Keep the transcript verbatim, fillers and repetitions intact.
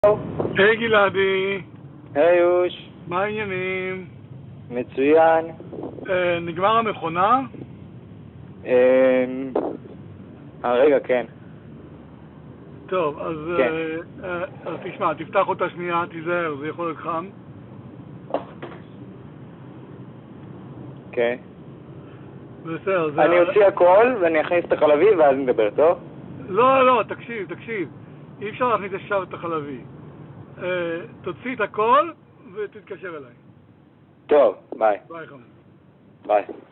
היי גלעדי. היי יוש. מה העניינים? מצוין. אה, נגמר המכונה? אה, רגע, כן. טוב, אז, כן. אה, אה, אז תשמע, תפתח אותה שנייה, תיזהר, זה יכול להיות חם. כן. בסדר, זה... אני אוציא הכל ואני אכניס את החלבי ואז נדבר, טוב? לא, לא, תקשיב, תקשיב. אי אפשר להכניס ישר את החלבי. אה, תוציא את הכל ותתקשר אליי. טוב, ביי. ביי חמוד. ביי.